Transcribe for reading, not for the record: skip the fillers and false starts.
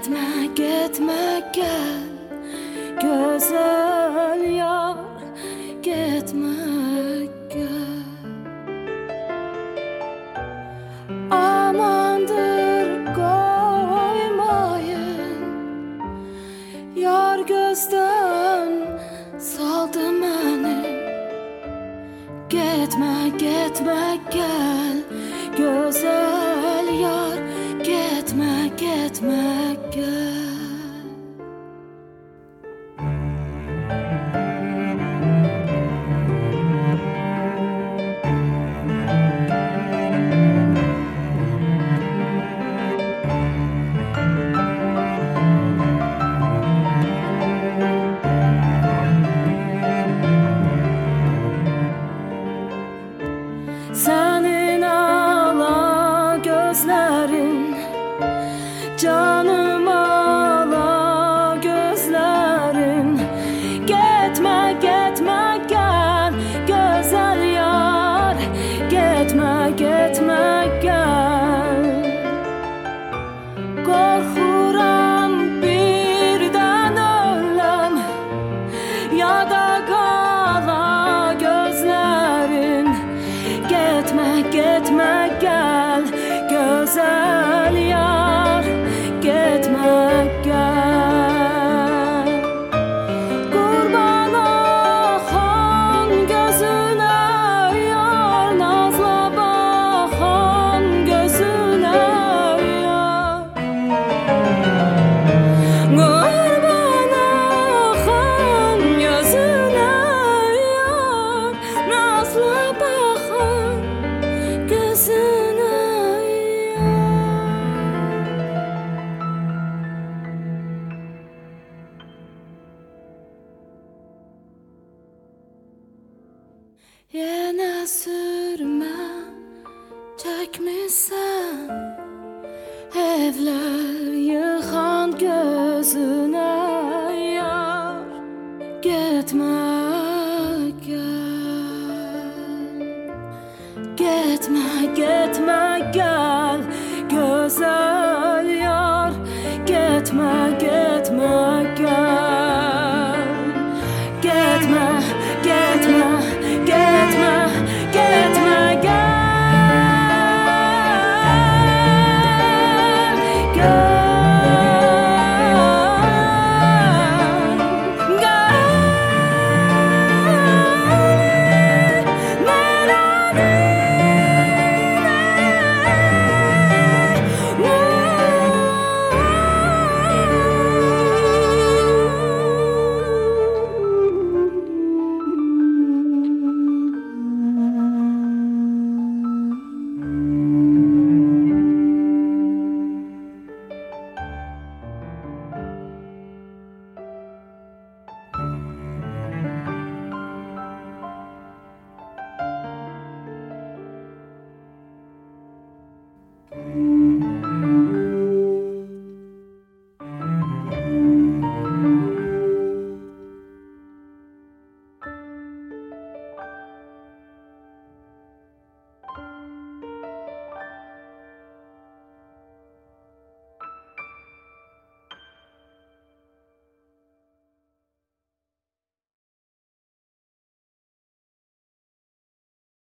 Gitme gitme gel güzel yar, gitme gel. Amandır koymayın, yar gözden saldı beni. Gitme gitme gel güzel yar, gitme gitme gel. Senin ala gözlerin, canım ala gözlerin. Gitme gitme gel güzel yar, gitme gitme gel. Korkuram birden ölüm, ya da kala gözlerin. Gitme gitme gel güzel yar, gitme gel. Kurban akan gözüne yar, nazla bakan gözüne yar. Kurban akan gözüne yar, nazla bakan gözüne yar. Yine sürme çekmişsen evler.